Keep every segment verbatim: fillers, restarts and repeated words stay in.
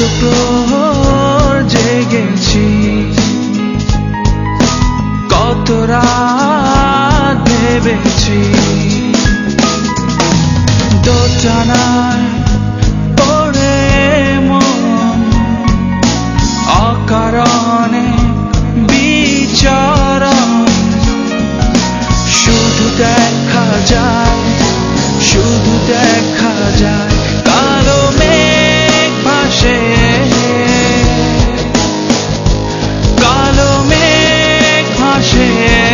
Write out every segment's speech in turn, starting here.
প্রহর জেগেছি, কত রাত ভেবেছি, দোটানায় পড়ে মন অকারণে বিচরণ। শুধু দেখা যায়, শুধু দেখা যায় কালো মেঘ ভাসে, কালো মেঘ ভাসে।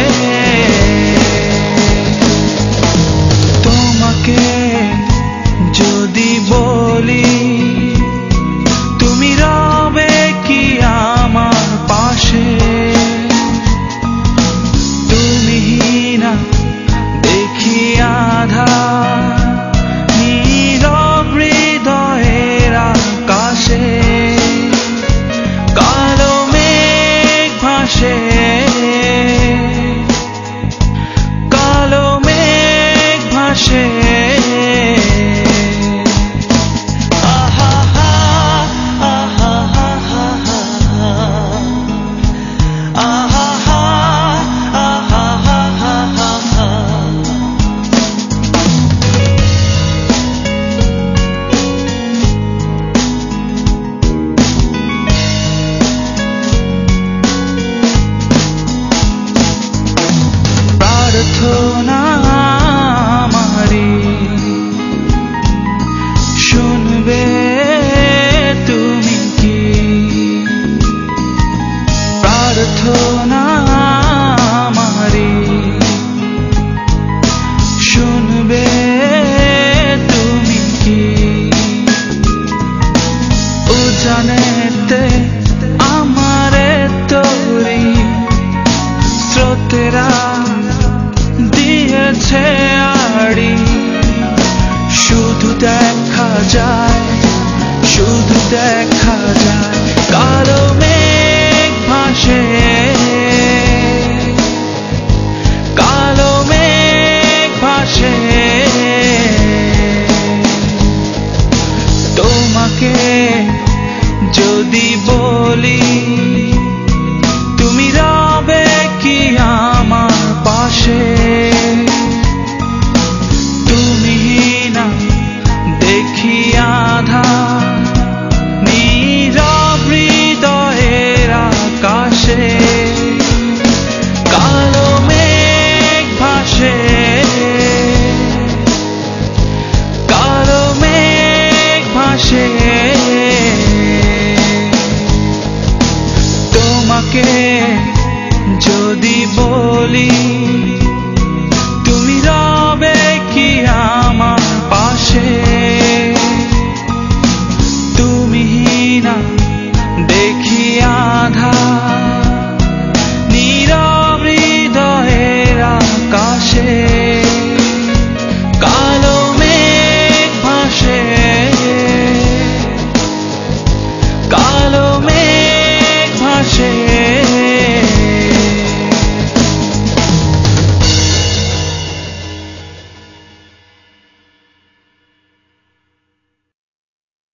তোমাকে যদি বলি তুমি রবে কি আমার পাশে, তুমি না দেখি আধার নীরব হৃদয়ের আকাশে, কালো মেঘ ভাসে, কালো মেঘ ভাসে। প্রার্থনা আমারি শুনবে তুমি কি, প্রার্থনা আমারি শুনবে তুমি কি। উজানেতে আমারে তোরি স্রোতেরা দিয়েছে আড়ি, শুধু দেখা যায়, শুধু দেখা যায় কালো মেঘ ভাসে, কালো মেঘ ভাসে। তোমাকে যদি বলি তুমি রবে কি আমার পাশে, তুমি না দেখি আধার নীরব হৃদয়ের আকাশে, কালো মেঘ ভাসে, কালো মেঘ ভাসে। তোমাকে যদি বলি তুমি রবে কি আমার পাশে, তুমি না দেখি আধার